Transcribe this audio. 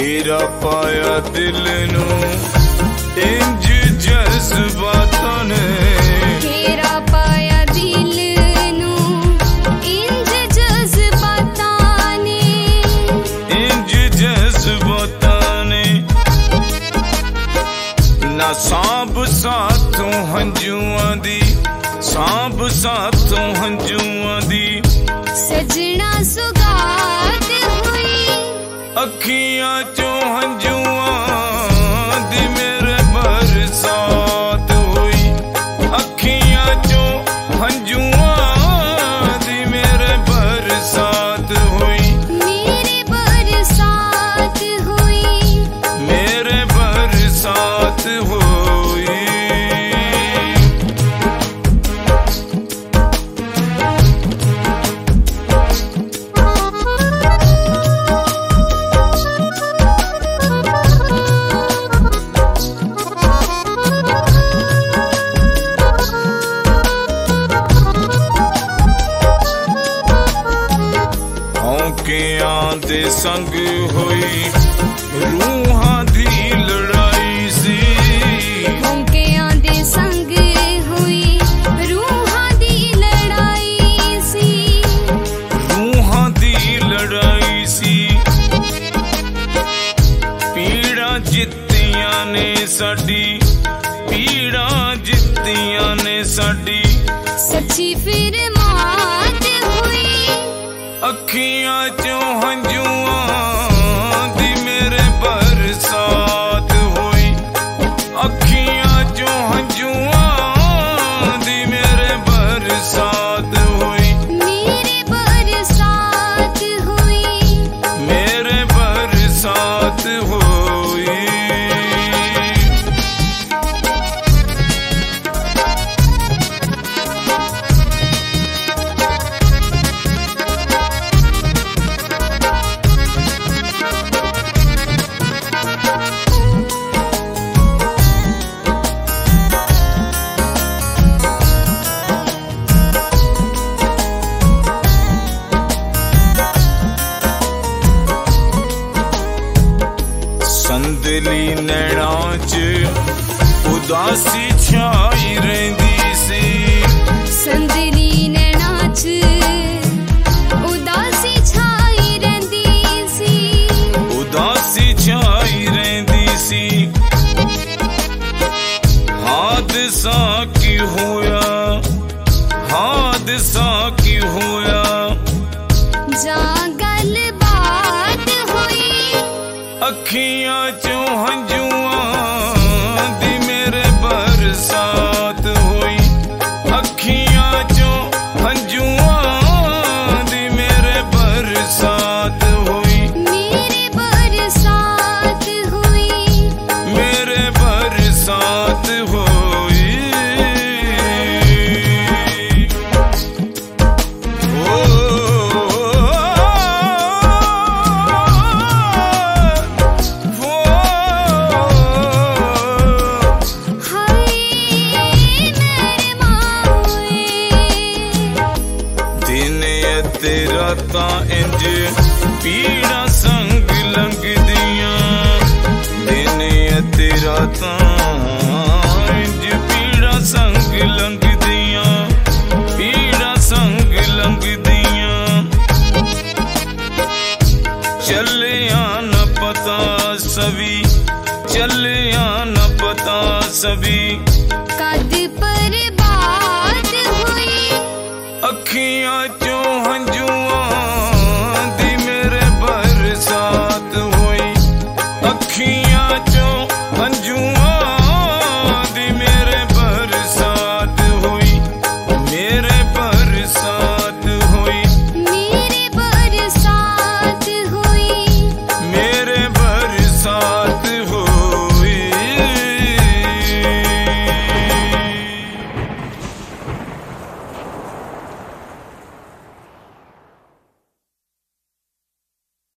घेरा पाया दिल नू इंज जज्बातां ने, घेरा पाया दिल नू इंज जज्बातां ने, इंज जज्बातां ने। ना सांभ साथों हंजुआं दी, सांभ साथों हंजुआं दी, सजना सुगात हुई अखियां चों हंजुआं दी मेरे बरसात हुई, अखियां चों हंजुआं दी मेरे बरसात हुई, मेरे बरसात हुई, मेरे बरसात हुई। दे संग होई रूहां दी लड़ाई सी, होंकियां दे संग हुई रूहां दी लड़ाई सी, रूहां दी लड़ाई सी। पीड़ा जित्तियां ने साडी, पीड़ा जित्तियां ने साडी, सच्ची फिर मौत हुई अखियां चों हंजुआं दी मेरे बरसात हुई, अखियां चों हंजुआं दी मेरे बरसात हुई, मेरे बरसात हुई, मेरे बरसात हुई। संदली नैणां च उदासी छाई रहिंदी सी, संदली नैणां च उदासी छाई रहिंदी सी, उदासी छाई रहिंदी सी। हादसा की होया, हादसा की होया, जां गल बात हुई अखियां चों हंजुआं दी मेरे बरसात हुई, अखियां चों हंजुआं दी मेरे बरसात हुई, मेरे बरसात हुई, मेरे बरसात हुई। ओ तेरा तां इंज पीड़ा संग लंघदियां, दिन तेरा तां इंज पीड़ा संग लंघदियां, पीड़ा संग लंघदियां। चलिया न पता सभी, चलिया न पता सभी, कद पर बात हुई अखियां चों